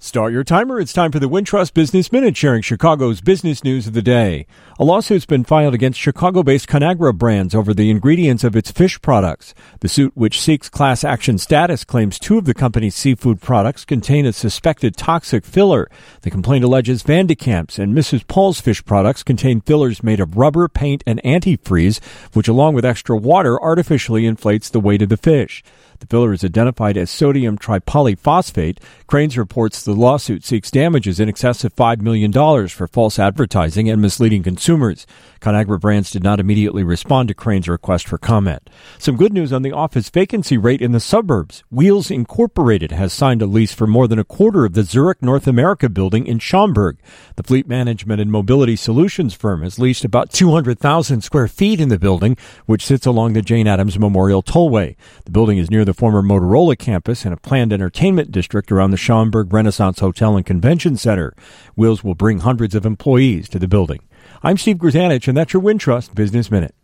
Start your timer. It's time for the Wintrust Business Minute, sharing Chicago's business news of the day. A lawsuit's been filed against Chicago-based Conagra Brands over the ingredients of its fish products. The suit, which seeks class action status, claims two of the company's seafood products contain a suspected toxic filler. The complaint alleges Van de Kamp's and Mrs. Paul's fish products contain fillers made of rubber, paint, and antifreeze, which along with extra water artificially inflates the weight of the fish. The filler is identified as sodium tripolyphosphate. Cranes reports the lawsuit seeks damages in excess of $5 million for false advertising and misleading consumers. Conagra Brands did not immediately respond to Crane's request for comment. Some good news on the office vacancy rate in the suburbs. Wheels Incorporated has signed a lease for more than a quarter of the Zurich North America building in Schaumburg. The fleet management and mobility solutions firm has leased about 200,000 square feet in the building, which sits along the Jane Addams Memorial Tollway. The building is near the former Motorola campus and a planned entertainment district around the Schaumburg Renaissance Hotel and Convention Center. Wheels will bring hundreds of employees to the building. I'm Steve Grzanich, and that's your Wintrust Business Minute.